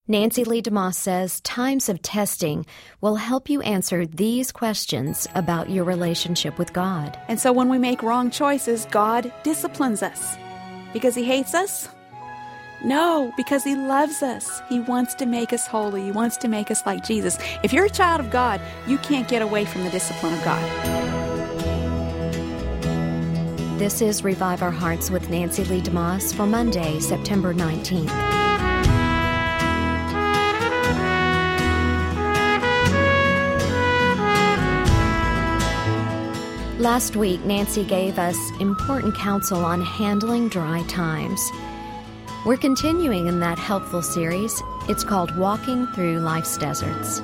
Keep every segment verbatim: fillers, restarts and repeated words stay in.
Nancy Lee DeMoss says times of testing will help you answer these questions about your relationship with God. And so when we make wrong choices, God disciplines us. Because He hates us? No, because He loves us. He wants to make us holy. He wants to make us like Jesus. If you're a child of God, you can't get away from the discipline of God. This is Revive Our Hearts with Nancy Lee DeMoss for Monday, September nineteenth. Last week, Nancy gave us important counsel on handling dry times. We're continuing in that helpful series. It's called Walking Through Life's Deserts.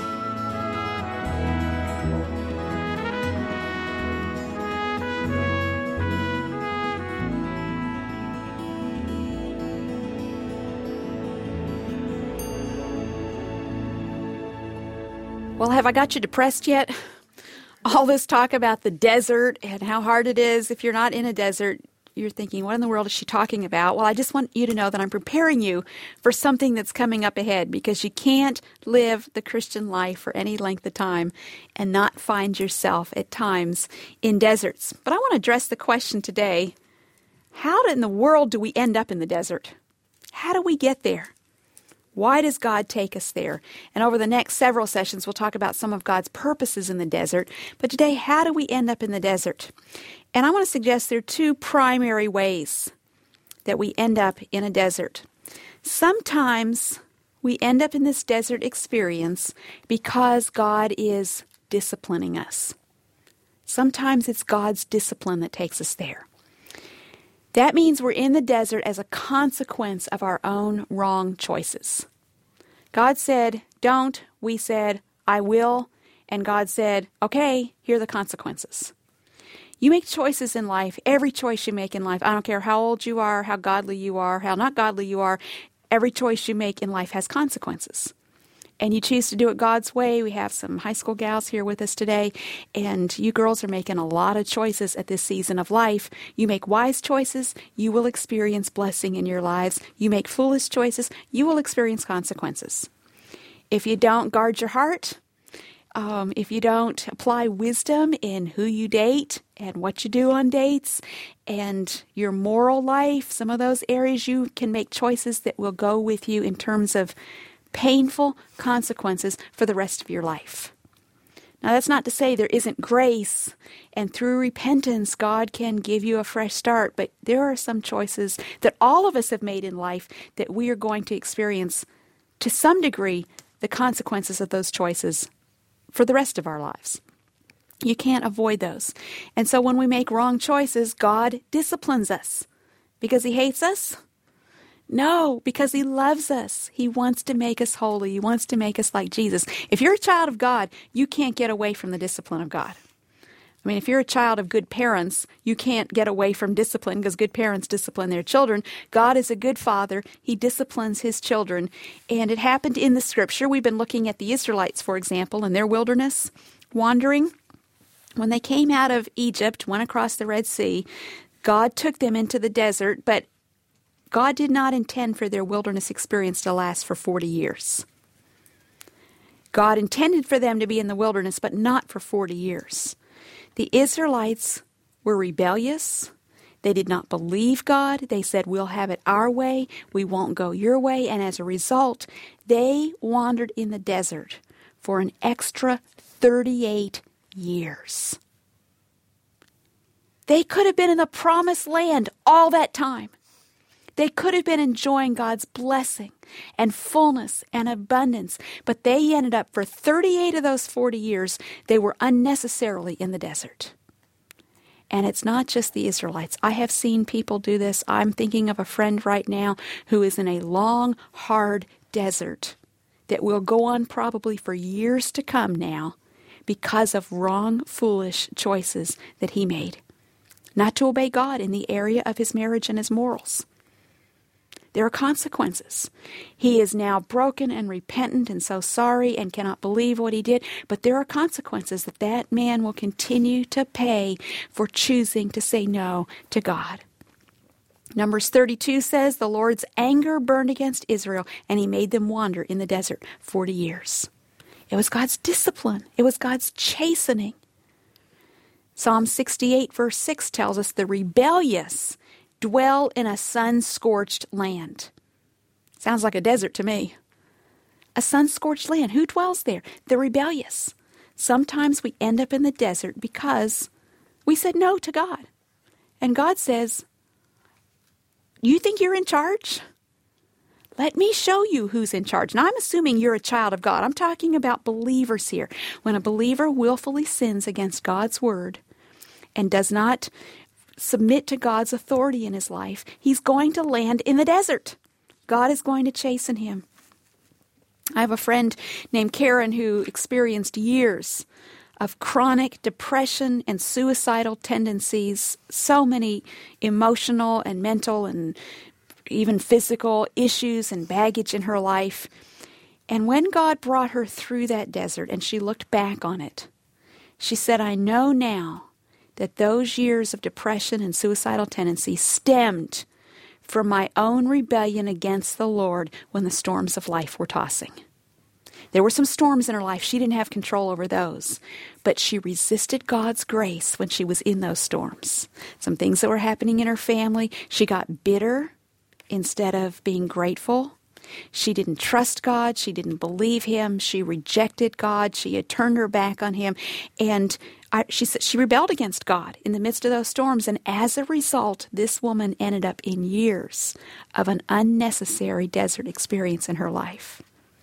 Well, have I got you depressed yet? All this talk about the desert and how hard it is. If you're not in a desert, you're thinking, what in the world is she talking about? Well, I just want you to know that I'm preparing you for something that's coming up ahead, because you can't live the Christian life for any length of time and not find yourself at times in deserts. But I want to address the question today, how in the world do we end up in the desert? How do we get there? Why does God take us there? And over the next several sessions, we'll talk about some of God's purposes in the desert. But today, how do we end up in the desert? And I want to suggest there are two primary ways that we end up in a desert. Sometimes we end up in this desert experience because God is disciplining us. Sometimes it's God's discipline that takes us there. That means we're in the desert as a consequence of our own wrong choices. God said, don't. We said, I will. And God said, okay, here are the consequences. You make choices in life. Every choice you make in life, I don't care how old you are, how godly you are, how not godly you are, every choice you make in life has consequences. And you choose to do it God's way. We have some high school gals here with us today, and you girls are making a lot of choices at this season of life. You make wise choices, you will experience blessing in your lives. You make foolish choices, you will experience consequences. If you don't guard your heart, um, if you don't apply wisdom in who you date and what you do on dates and your moral life, some of those areas you can make choices that will go with you in terms of painful consequences for the rest of your life. Now, that's not to say there isn't grace, and through repentance, God can give you a fresh start, but there are some choices that all of us have made in life that we are going to experience, to some degree, the consequences of those choices for the rest of our lives. You can't avoid those. And so when we make wrong choices, God disciplines us. Because He hates us? No, because He loves us. He wants to make us holy. He wants to make us like Jesus. If you're a child of God, you can't get away from the discipline of God. I mean, if you're a child of good parents, you can't get away from discipline because good parents discipline their children. God is a good father. He disciplines His children. And it happened in the Scripture. We've been looking at the Israelites, for example, in their wilderness wandering. When they came out of Egypt, went across the Red Sea, God took them into the desert, but God did not intend for their wilderness experience to last for forty years. God intended for them to be in the wilderness, but not for forty years. The Israelites were rebellious. They did not believe God. They said, we'll have it our way. We won't go your way. And as a result, they wandered in the desert for an extra thirty-eight years. They could have been in the promised land all that time. They could have been enjoying God's blessing and fullness and abundance, but they ended up for thirty-eight of those forty years, they were unnecessarily in the desert. And it's not just the Israelites. I have seen people do this. I'm thinking of a friend right now who is in a long, hard desert that will go on probably for years to come now because of wrong, foolish choices that he made. Not to obey God in the area of his marriage and his morals. There are consequences. He is now broken and repentant and so sorry and cannot believe what he did. But there are consequences that that man will continue to pay for choosing to say no to God. Numbers thirty-two says the Lord's anger burned against Israel, and he made them wander in the desert forty years. It was God's discipline. It was God's chastening. Psalm sixty-eight verse six tells us the rebellious dwell in a sun-scorched land. Sounds like a desert to me. A sun-scorched land. Who dwells there? The rebellious. Sometimes we end up in the desert because we said no to God. And God says, you think you're in charge? Let me show you who's in charge. Now, I'm assuming you're a child of God. I'm talking about believers here. When a believer willfully sins against God's word and does not submit to God's authority in his life, he's going to land in the desert. God is going to chasten him. I have a friend named Karen who experienced years of chronic depression and suicidal tendencies, so many emotional and mental and even physical issues and baggage in her life. And when God brought her through that desert and she looked back on it, she said, I know now that those years of depression and suicidal tendencies stemmed from my own rebellion against the Lord when the storms of life were tossing. There were some storms in her life. She didn't have control over those. But she resisted God's grace when she was in those storms. Some things that were happening in her family. She got bitter instead of being grateful. She didn't trust God. She didn't believe him. She rejected God. She had turned her back on him. And I, she said she rebelled against God in the midst of those storms. And as a result, this woman ended up in years of an unnecessary desert experience in her life.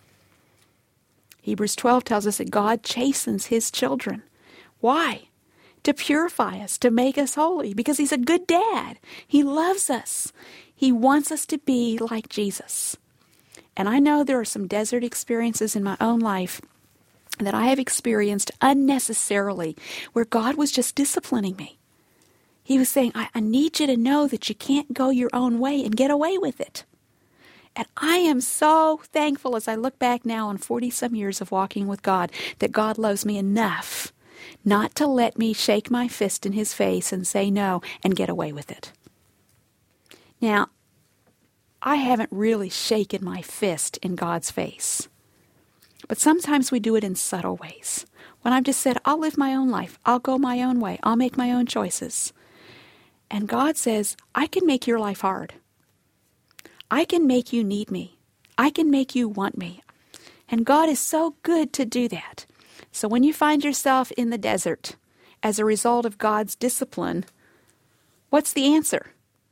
Hebrews twelve tells us that God chastens his children. Why? To purify us, to make us holy, because he's a good dad. He loves us. He wants us to be like Jesus. And I know there are some desert experiences in my own life that I have experienced unnecessarily, where God was just disciplining me. He was saying, I, I need you to know that you can't go your own way and get away with it. And I am so thankful as I look back now on forty-some years of walking with God that God loves me enough not to let me shake my fist in his face and say no and get away with it. Now, I haven't really shaken my fist in God's face. But sometimes we do it in subtle ways. When I've just said, I'll live my own life. I'll go my own way. I'll make my own choices. And God says, I can make your life hard. I can make you need me. I can make you want me. And God is so good to do that. So when you find yourself in the desert as a result of God's discipline, what's the answer?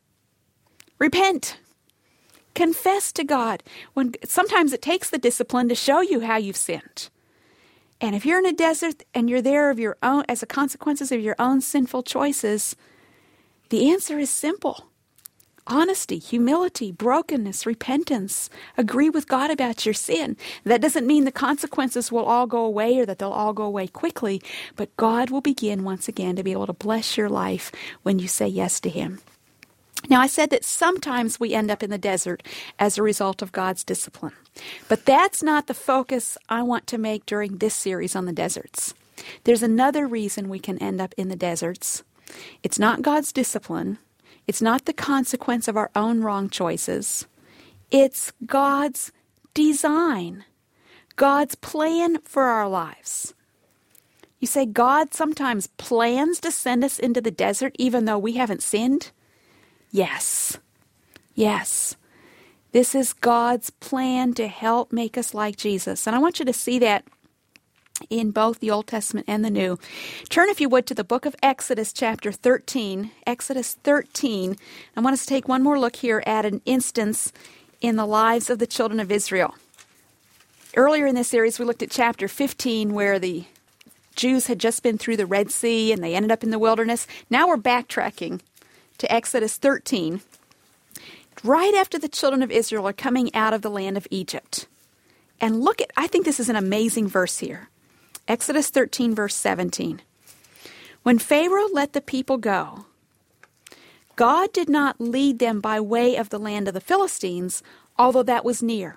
Repent. Confess to God. When sometimes it takes the discipline to show you how you've sinned. And if you're in a desert and you're there of your own as a consequences of your own sinful choices, the answer is simple. Honesty, humility, brokenness, repentance. Agree with God about your sin. That doesn't mean the consequences will all go away or that they'll all go away quickly, but God will begin once again to be able to bless your life when you say yes to him. Now, I said that sometimes we end up in the desert as a result of God's discipline. But that's not the focus I want to make during this series on the deserts. There's another reason we can end up in the deserts. It's not God's discipline. It's not the consequence of our own wrong choices. It's God's design, God's plan for our lives. You say God sometimes plans to send us into the desert even though we haven't sinned? Yes. Yes. This is God's plan to help make us like Jesus. And I want you to see that in both the Old Testament and the New. Turn, if you would, to the book of Exodus, chapter thirteen. Exodus thirteen. I want us to take one more look here at an instance in the lives of the children of Israel. Earlier in this series, we looked at chapter fifteen, where the Jews had just been through the Red Sea and they ended up in the wilderness. Now we're backtracking to Exodus thirteen, right after the children of Israel are coming out of the land of Egypt. And look at, I think this is an amazing verse here. Exodus thirteen, verse seventeen. When Pharaoh let the people go, God did not lead them by way of the land of the Philistines, although that was near.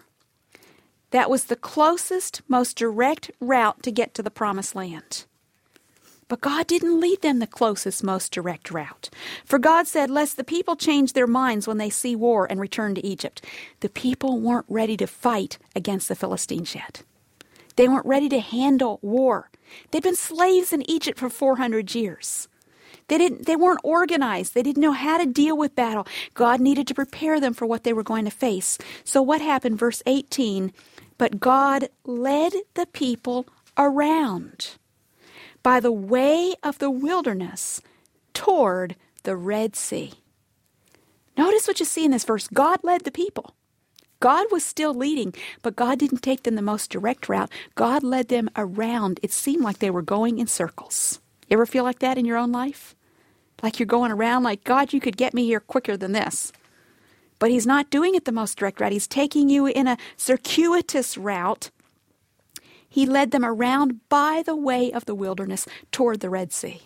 That was the closest, most direct route to get to the promised land. But God didn't lead them the closest, most direct route. For God said, lest the people change their minds when they see war and return to Egypt. The people weren't ready to fight against the Philistines yet. They weren't ready to handle war. They'd been slaves in Egypt for four hundred years. They didn't, they weren't organized. They didn't know how to deal with battle. God needed to prepare them for what they were going to face. So what happened? Verse eighteen, but God led the people around by the way of the wilderness toward the Red Sea. Notice what you see in this verse. God led the people. God was still leading, but God didn't take them the most direct route. God led them around. It seemed like they were going in circles. You ever feel like that in your own life? Like you're going around like, God, you could get me here quicker than this. But he's not doing it the most direct route. He's taking you in a circuitous route. He led them around by the way of the wilderness toward the Red Sea.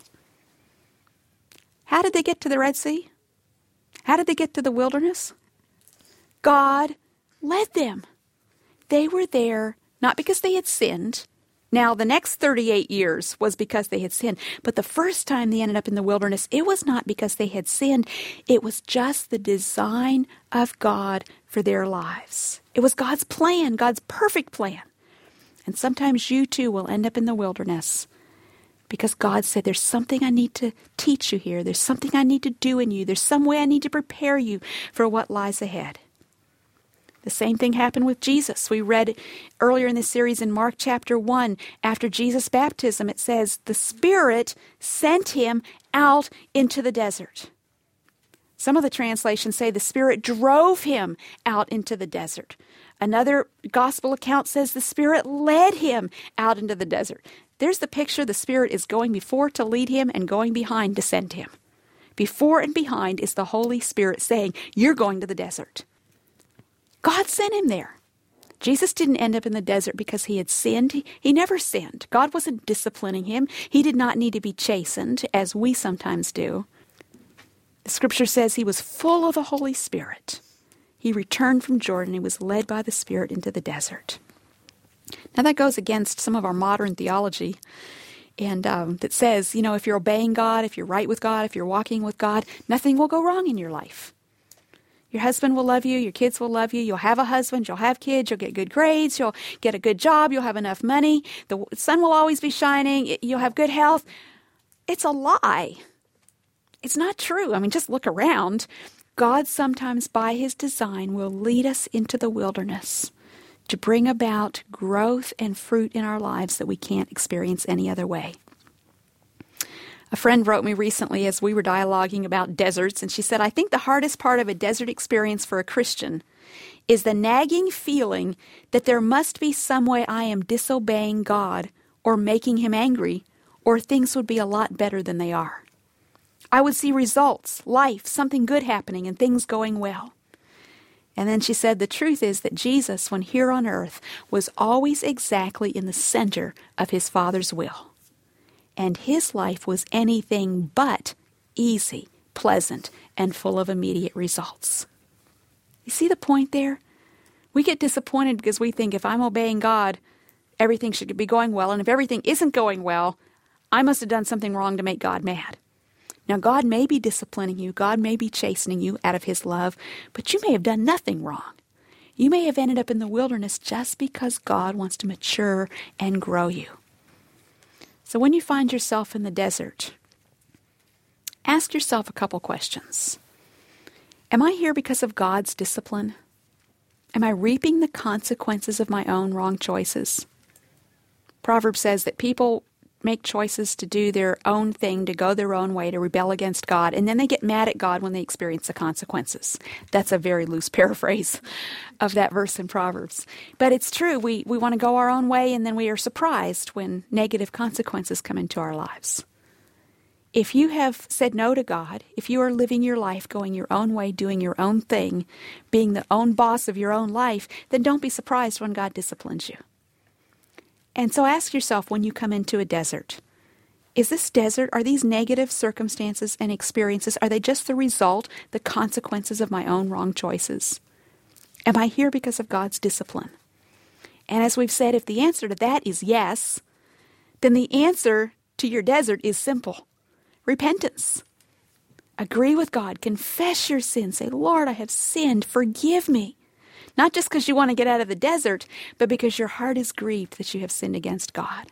How did they get to the Red Sea? How did they get to the wilderness? God led them. They were there not because they had sinned. Now, the next thirty-eight years was because they had sinned. But the first time they ended up in the wilderness, it was not because they had sinned. It was just the design of God for their lives. It was God's plan, God's perfect plan. And sometimes you too will end up in the wilderness because God said, there's something I need to teach you here. There's something I need to do in you. There's some way I need to prepare you for what lies ahead. The same thing happened with Jesus. We read earlier in this series in Mark chapter one, after Jesus' baptism, it says, the Spirit sent him out into the desert. Some of the translations say the Spirit drove him out into the desert. Another gospel account says the Spirit led him out into the desert. There's the picture. The Spirit is going before to lead him and going behind to send him. Before and behind is the Holy Spirit saying, you're going to the desert. God sent him there. Jesus didn't end up in the desert because he had sinned. He, he never sinned. God wasn't disciplining him. He did not need to be chastened, as we sometimes do. The scripture says he was full of the Holy Spirit. He returned from Jordan and was led by the Spirit into the desert. Now that goes against some of our modern theology, and um, that says, you know, if you're obeying God, if you're right with God, if you're walking with God, nothing will go wrong in your life. Your husband will love you. Your kids will love you. You'll have a husband. You'll have kids. You'll get good grades. You'll get a good job. You'll have enough money. The sun will always be shining. You'll have good health. It's a lie. It's not true. I mean, just look around. God sometimes, by his design, will lead us into the wilderness to bring about growth and fruit in our lives that we can't experience any other way. A friend wrote me recently as we were dialoguing about deserts, and she said, I think the hardest part of a desert experience for a Christian is the nagging feeling that there must be some way I am disobeying God or making him angry, or things would be a lot better than they are. I would see results, life, something good happening, and things going well. And then she said, the truth is that Jesus, when here on earth, was always exactly in the center of his Father's will. And his life was anything but easy, pleasant, and full of immediate results. You see the point there? We get disappointed because we think if I'm obeying God, everything should be going well. And if everything isn't going well, I must have done something wrong to make God mad. Now, God may be disciplining you. God may be chastening you out of his love, but you may have done nothing wrong. You may have ended up in the wilderness just because God wants to mature and grow you. So when you find yourself in the desert, ask yourself a couple questions. Am I here because of God's discipline? Am I reaping the consequences of my own wrong choices? Proverbs says that people make choices to do their own thing, to go their own way, to rebel against God, and then they get mad at God when they experience the consequences. That's a very loose paraphrase of that verse in Proverbs. But it's true. We, we want to go our own way, and then we are surprised when negative consequences come into our lives. If you have said no to God, if you are living your life going your own way, doing your own thing, being the own boss of your own life, then don't be surprised when God disciplines you. And so ask yourself when you come into a desert, is this desert, are these negative circumstances and experiences, are they just the result, the consequences of my own wrong choices? Am I here because of God's discipline? And as we've said, if the answer to that is yes, then the answer to your desert is simple. Repentance. Agree with God. Confess your sin. Say, Lord, I have sinned. Forgive me. Not just because you want to get out of the desert, but because your heart is grieved that you have sinned against God.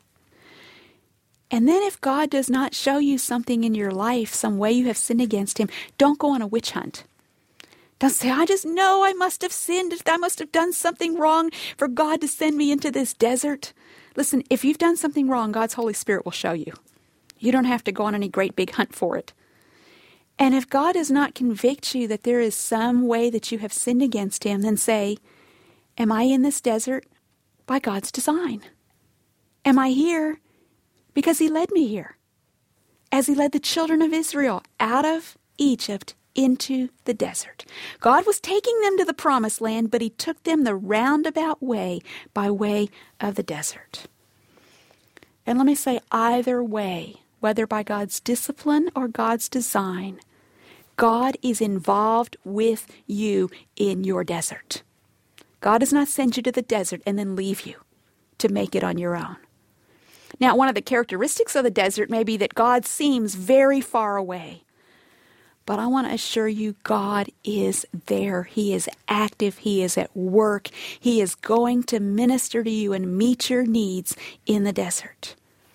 And then if God does not show you something in your life, some way you have sinned against him, don't go on a witch hunt. Don't say, I just know I must have sinned. I must have done something wrong for God to send me into this desert. Listen, if you've done something wrong, God's Holy Spirit will show you. You don't have to go on any great big hunt for it. And if God does not convict you that there is some way that you have sinned against him, then say, am I in this desert by God's design? Am I here because he led me here? As he led the children of Israel out of Egypt into the desert. God was taking them to the promised land, but he took them the roundabout way by way of the desert. And let me say, either way, whether by God's discipline or God's design, God is involved with you in your desert. God does not send you to the desert and then leave you to make it on your own. Now, one of the characteristics of the desert may be that God seems very far away. But I want to assure you, God is there. He is active. He is at work. He is going to minister to you and meet your needs in the desert.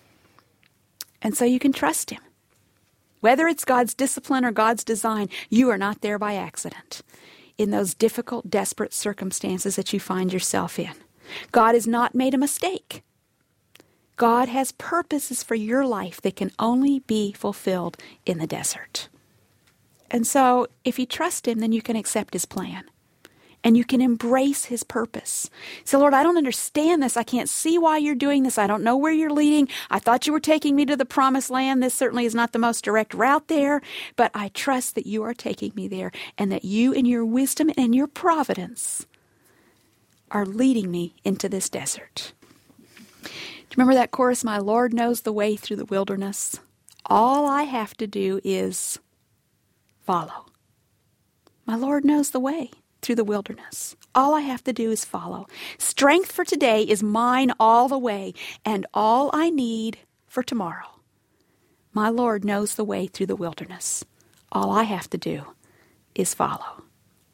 And so you can trust him. Whether it's God's discipline or God's design, you are not there by accident in those difficult, desperate circumstances that you find yourself in. God has not made a mistake. God has purposes for your life that can only be fulfilled in the desert. And so, if you trust him, then you can accept his plan. And you can embrace his purpose. Say, Lord, I don't understand this. I can't see why you're doing this. I don't know where you're leading. I thought you were taking me to the promised land. This certainly is not the most direct route there. But I trust that you are taking me there. And that you, in your wisdom and your providence, are leading me into this desert. Do you remember that chorus, My Lord knows the way through the wilderness? All I have to do is follow. My Lord knows the way through the wilderness. All I have to do is follow. Strength for today is mine all the way, and all I need for tomorrow. My Lord knows the way through the wilderness. All I have to do is follow.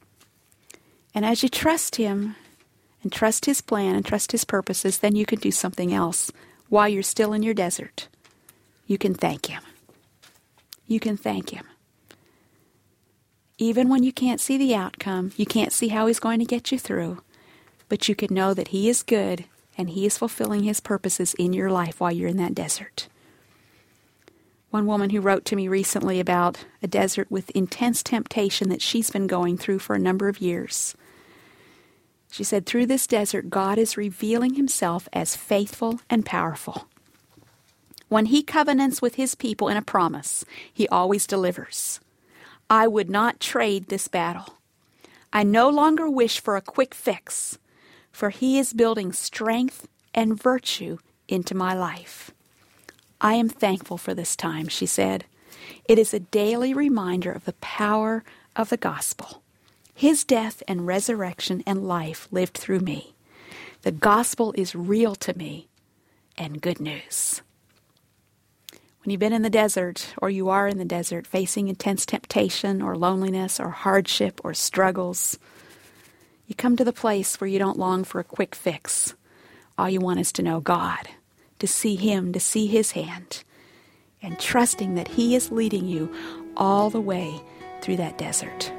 And as you trust him, and trust his plan, and trust his purposes, then you can do something else while you're still in your desert. You can thank him. You can thank him. Even when you can't see the outcome, you can't see how he's going to get you through, but you can know that he is good and he is fulfilling his purposes in your life while you're in that desert. One woman who wrote to me recently about a desert with intense temptation that she's been going through for a number of years. She said, through this desert, God is revealing himself as faithful and powerful. When he covenants with his people in a promise, he always delivers. I would not trade this battle. I no longer wish for a quick fix, for he is building strength and virtue into my life. I am thankful for this time, she said. It is a daily reminder of the power of the gospel. His death and resurrection and life lived through me. The gospel is real to me and good news. When you've been in the desert, or you are in the desert, facing intense temptation or loneliness or hardship or struggles, you come to the place where you don't long for a quick fix. All you want is to know God, to see him, to see his hand, and trusting that he is leading you all the way through that desert.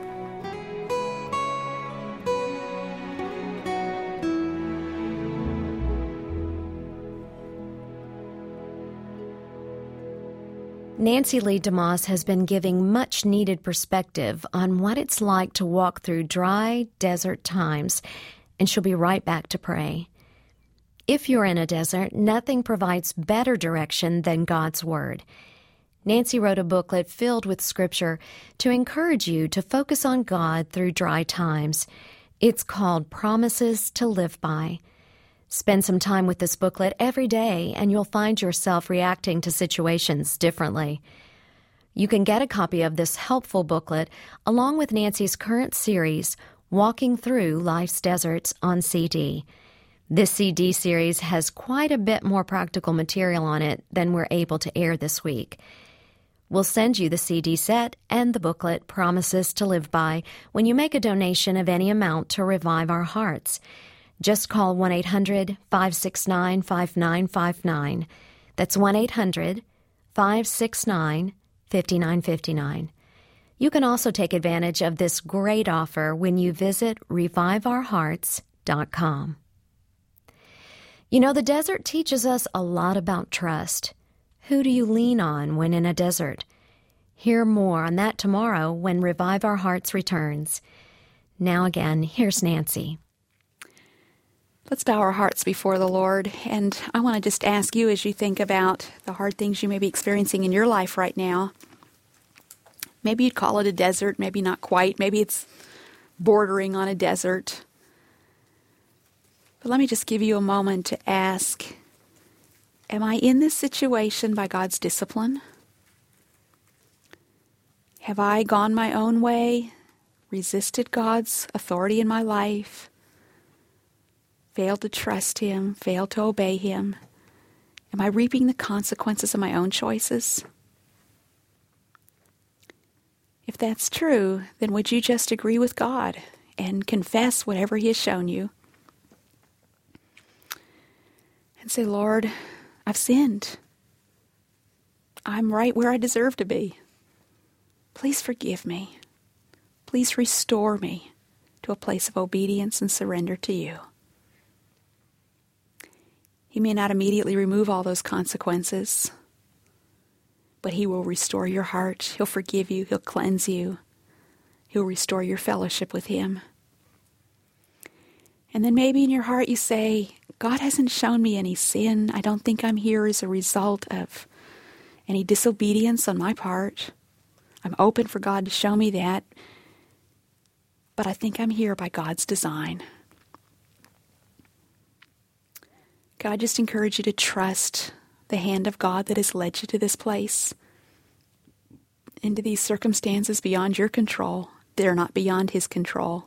Nancy Lee DeMoss has been giving much-needed perspective on what it's like to walk through dry desert times, and she'll be right back to pray. If you're in a desert, nothing provides better direction than God's Word. Nancy wrote a booklet filled with Scripture to encourage you to focus on God through dry times. It's called Promises to Live By. Spend some time with this booklet every day, and you'll find yourself reacting to situations differently. You can get a copy of this helpful booklet along with Nancy's current series, Walking Through Life's Deserts, on C D. This C D series has quite a bit more practical material on it than we're able to air this week. We'll send you the C D set and the booklet Promises to Live By when you make a donation of any amount to Revive Our Hearts. Just call one eight hundred five six nine five nine five nine. That's one eight hundred five six nine five nine five nine. You can also take advantage of this great offer when you visit revive our hearts dot com. You know, the desert teaches us a lot about trust. Who do you lean on when in a desert? Hear more on that tomorrow when Revive Our Hearts returns. Now again, here's Nancy. Let's bow our hearts before the Lord, and I want to just ask you, as you think about the hard things you may be experiencing in your life right now, maybe you'd call it a desert, maybe not quite, maybe it's bordering on a desert. But let me just give you a moment to ask, am I in this situation by God's discipline? Have I gone my own way, resisted God's authority in my life, failed to trust Him, failed to obey Him? Am I reaping the consequences of my own choices? If that's true, then would you just agree with God and confess whatever He has shown you? And say, Lord, I've sinned. I'm right where I deserve to be. Please forgive me. Please restore me to a place of obedience and surrender to you. He may not immediately remove all those consequences, but He will restore your heart. He'll forgive you. He'll cleanse you. He'll restore your fellowship with Him. And then maybe in your heart you say, God hasn't shown me any sin. I don't think I'm here as a result of any disobedience on my part. I'm open for God to show me that. But I think I'm here by God's design. God, I just encourage you to trust the hand of God that has led you to this place, into these circumstances beyond your control. They're not beyond His control.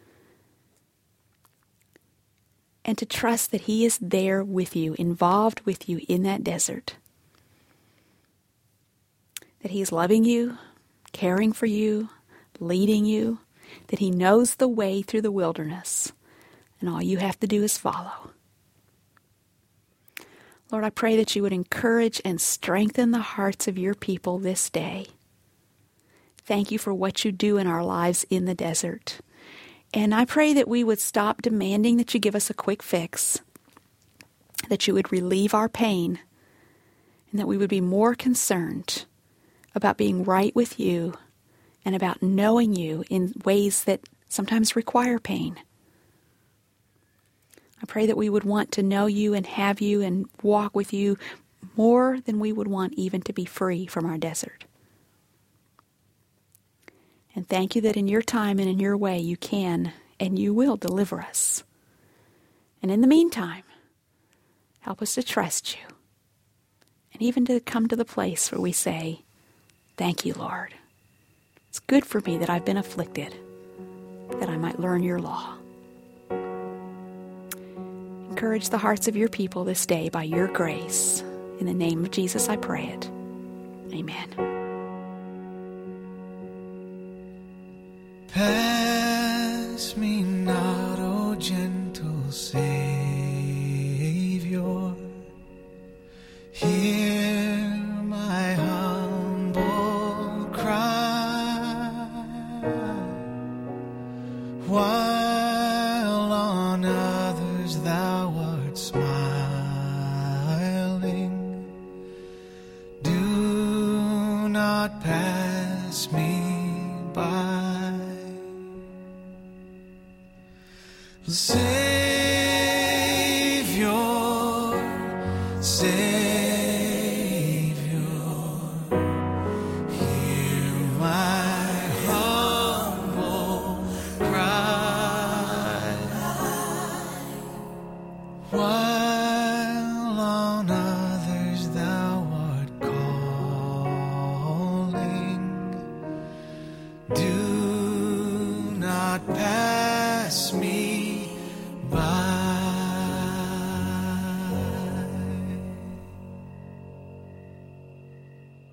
And to trust that He is there with you, involved with you in that desert. That He is loving you, caring for you, leading you, that He knows the way through the wilderness, and all you have to do is follow. Lord, I pray that you would encourage and strengthen the hearts of your people this day. Thank you for what you do in our lives in the desert. And I pray that we would stop demanding that you give us a quick fix, that you would relieve our pain, and that we would be more concerned about being right with you and about knowing you in ways that sometimes require pain. I pray that we would want to know you and have you and walk with you more than we would want even to be free from our desert. And thank you that in your time and in your way you can and you will deliver us. And in the meantime, help us to trust you. And even to come to the place where we say, thank you, Lord. It's good for me that I've been afflicted, that I might learn your law. Encourage the hearts of your people this day by your grace. In the name of Jesus I pray it. Amen. Pass me not, O gentle Savior. Hear my humble cry. While on others thou art smiling, do not pass me by. Savior, Savior, hear my humble cry. While on others thou art calling, do not pass me by.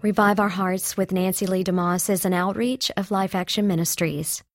Revive Our Hearts with Nancy Lee DeMoss is an outreach of Life Action Ministries.